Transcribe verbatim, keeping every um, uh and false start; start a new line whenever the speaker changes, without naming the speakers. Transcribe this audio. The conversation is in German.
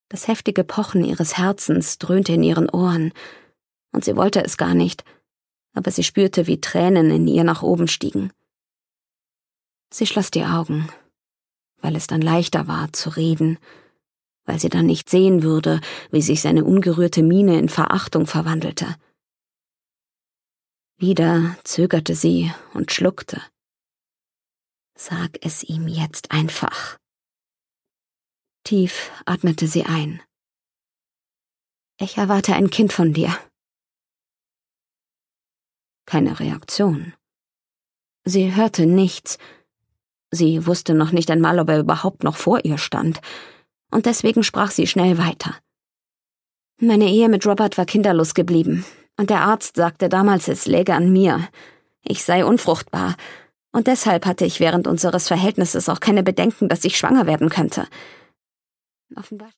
Das heftige Pochen ihres Herzens dröhnte in ihren Ohren, und sie wollte es gar nicht, aber sie spürte, wie Tränen in ihr nach oben stiegen. Sie schloss die Augen, weil es dann leichter war zu reden, weil sie dann nicht sehen würde, wie sich seine ungerührte Miene in Verachtung verwandelte. Wieder zögerte sie und schluckte. Sag es ihm jetzt einfach. Tief atmete sie ein. Ich erwarte ein Kind von dir. Keine Reaktion. Sie hörte nichts. Sie wusste noch nicht einmal, ob er überhaupt noch vor ihr stand. Und deswegen sprach sie schnell weiter. Meine Ehe mit Robert war kinderlos geblieben. Und der Arzt sagte damals, es läge an mir. Ich sei unfruchtbar. Und deshalb hatte ich während unseres Verhältnisses auch keine Bedenken, dass ich schwanger werden könnte. Offenbar